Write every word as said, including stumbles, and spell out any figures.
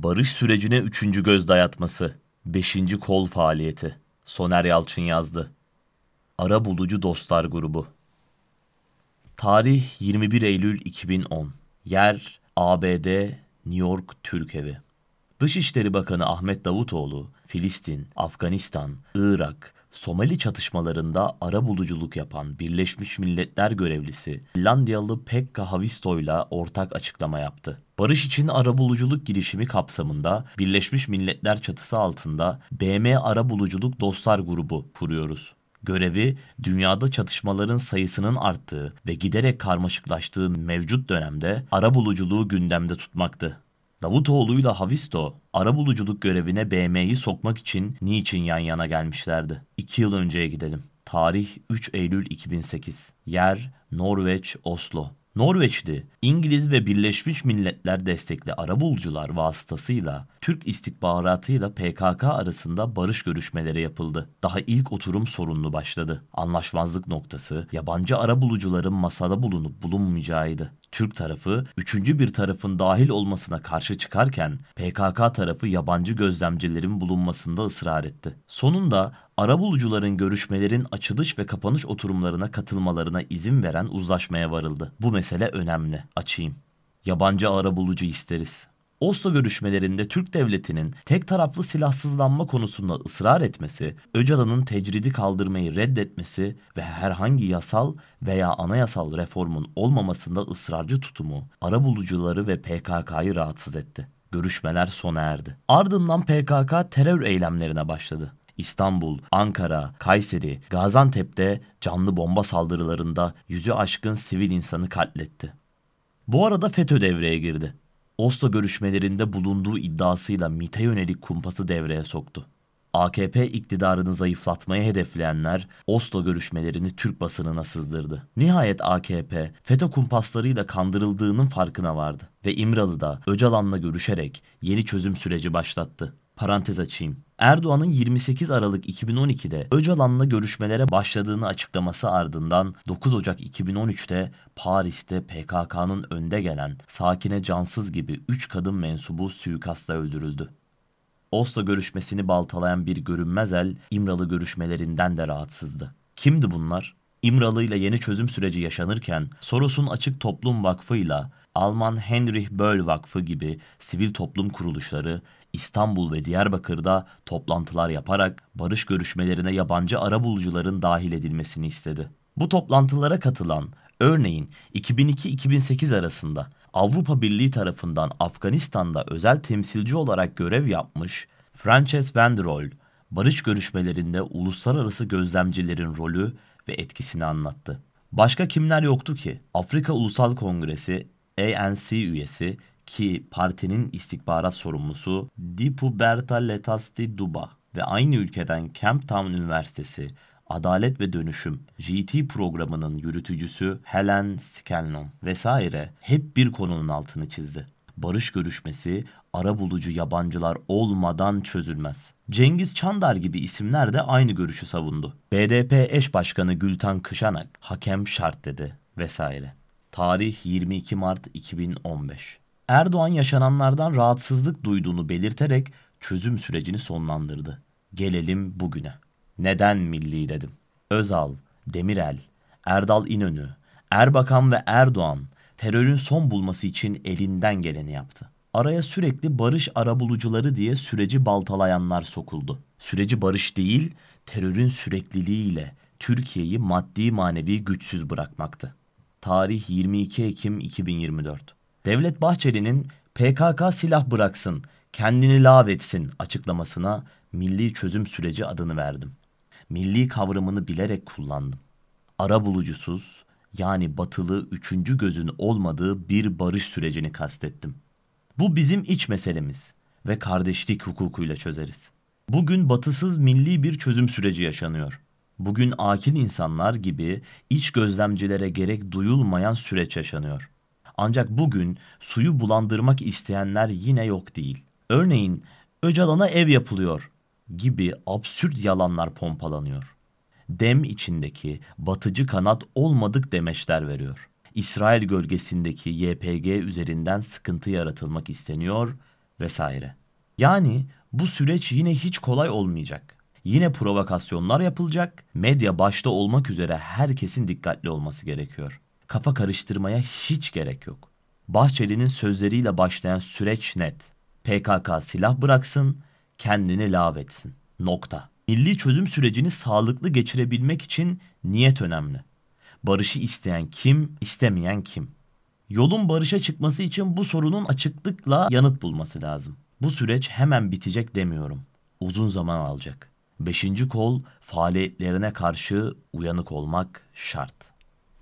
Barış sürecine üçüncü göz dayatması. Beşinci kol faaliyeti. Soner Yalçın yazdı. Arabulucu Dostlar Grubu. Tarih yirmi bir Eylül iki bin on. Yer A B D, New York Türkevi. Dışişleri Bakanı Ahmet Davutoğlu, Filistin, Afganistan, Irak, Somali çatışmalarında arabuluculuk yapan Birleşmiş Milletler görevlisi Finlandiyalı Pekka Haavisto ile ortak açıklama yaptı. Barış için arabuluculuk girişimi kapsamında Birleşmiş Milletler çatısı altında B M Arabuluculuk Dostlar Grubu kuruyoruz. Görevi, dünyada çatışmaların sayısının arttığı ve giderek karmaşıklaştığı mevcut dönemde arabuluculuğu gündemde tutmaktı. Davutoğlu'yla Haavisto, arabuluculuk görevine B M'yi sokmak için niçin yan yana gelmişlerdi? İki yıl önceye gidelim. Tarih üç Eylül iki bin sekiz. Yer Norveç, Oslo. Norveç'te İngiliz ve Birleşmiş Milletler destekli arabulucular vasıtasıyla Türk istihbaratıyla P K K arasında barış görüşmeleri yapıldı. Daha ilk oturum sorunlu başladı. Anlaşmazlık noktası yabancı arabulucuların masada bulunup bulunmayacağıydı. Türk tarafı üçüncü bir tarafın dahil olmasına karşı çıkarken P K K tarafı yabancı gözlemcilerin bulunmasında ısrar etti. Sonunda arabulucuların görüşmelerin açılış ve kapanış oturumlarına katılmalarına izin veren uzlaşmaya varıldı. Bu mesele önemli. Açayım. Yabancı arabulucu isteriz. Oslo görüşmelerinde Türk devletinin tek taraflı silahsızlanma konusunda ısrar etmesi, Öcalan'ın tecridi kaldırmayı reddetmesi ve herhangi yasal veya anayasal reformun olmamasında ısrarcı tutumu arabulucuları ve P K K'yı rahatsız etti. Görüşmeler sona erdi. Ardından P K K terör eylemlerine başladı. İstanbul, Ankara, Kayseri, Gaziantep'te canlı bomba saldırılarında yüzü aşkın sivil insanı katletti. Bu arada FETÖ devreye girdi. Oslo görüşmelerinde bulunduğu iddiasıyla MİT'e yönelik kumpası devreye soktu. A K P iktidarını zayıflatmayı hedefleyenler Oslo görüşmelerini Türk basınına sızdırdı. Nihayet A K P FETÖ kumpaslarıyla kandırıldığının farkına vardı ve İmralı'da Öcalan'la görüşerek yeni çözüm süreci başlattı. Parantez açayım. Erdoğan'ın yirmi sekiz Aralık iki bin on iki'de Öcalan'la görüşmelere başladığını açıklaması ardından dokuz Ocak iki bin on üç'te Paris'te P K K'nın önde gelen Sakine Cansız gibi üç kadın mensubu suikastla öldürüldü. Oslo görüşmesini baltalayan bir görünmez el İmralı görüşmelerinden de rahatsızdı. Kimdi bunlar? İmralı ile yeni çözüm süreci yaşanırken Soros'un Açık Toplum Vakfı'yla Alman Heinrich Böll Vakfı gibi sivil toplum kuruluşları İstanbul ve Diyarbakır'da toplantılar yaparak barış görüşmelerine yabancı arabulucuların dahil edilmesini istedi. Bu toplantılara katılan, örneğin iki bin iki iki bin sekiz arasında Avrupa Birliği tarafından Afganistan'da özel temsilci olarak görev yapmış Frances van der Rohe, barış görüşmelerinde uluslararası gözlemcilerin rolü ve etkisini anlattı. Başka kimler yoktu ki? Afrika Ulusal Kongresi A N C üyesi ki partinin istihbarat sorumlusu Dipuberta Letasti Duba ve aynı ülkeden Camptown Üniversitesi Adalet ve Dönüşüm G T programının yürütücüsü Helen Scanlon vesaire hep bir konunun altını çizdi. Barış görüşmesi arabulucu yabancılar olmadan çözülmez. Cengiz Çandar gibi isimler de aynı görüşü savundu. B D P eş başkanı Gültan Kışanak hakem şart dedi vesaire. Tarih yirmi iki Mart iki bin on beş. Erdoğan yaşananlardan rahatsızlık duyduğunu belirterek çözüm sürecini sonlandırdı. Gelelim bugüne. Neden milli dedim? Özal, Demirel, Erdal İnönü, Erbakan ve Erdoğan terörün son bulması için elinden geleni yaptı. Araya sürekli barış arabulucuları diye süreci baltalayanlar sokuldu. Süreci barış değil, terörün sürekliliğiyle Türkiye'yi maddi manevi güçsüz bırakmaktı. Tarih yirmi iki Ekim iki bin yirmi dört. Devlet Bahçeli'nin P K K silah bıraksın, kendini lağvetsin açıklamasına milli çözüm süreci adını verdim. Milli kavramını bilerek kullandım. Arabulucusuz, yani batılı üçüncü gözün olmadığı bir barış sürecini kastettim. Bu bizim iç meselemiz ve kardeşlik hukukuyla çözeriz. Bugün batısız milli bir çözüm süreci yaşanıyor. Bugün akil insanlar gibi iç gözlemcilere gerek duyulmayan süreç yaşanıyor. Ancak bugün suyu bulandırmak isteyenler yine yok değil. Örneğin Öcalan'a ev yapılıyor gibi absürt yalanlar pompalanıyor. Dem içindeki batıcı kanat olmadık demeçler veriyor. İsrail gölgesindeki Y P G üzerinden sıkıntı yaratılmak isteniyor vesaire. Yani bu süreç yine hiç kolay olmayacak. Yine provokasyonlar yapılacak, medya başta olmak üzere herkesin dikkatli olması gerekiyor. Kafa karıştırmaya hiç gerek yok. Bahçeli'nin sözleriyle başlayan süreç net. P K K silah bıraksın, kendini lağvetsin. Nokta. Milli çözüm sürecini sağlıklı geçirebilmek için niyet önemli. Barışı isteyen kim, istemeyen kim? Yolun barışa çıkması için bu sorunun açıklıkla yanıt bulması lazım. Bu süreç hemen bitecek demiyorum. Uzun zaman alacak. Beşinci kol faaliyetlerine karşı uyanık olmak şart.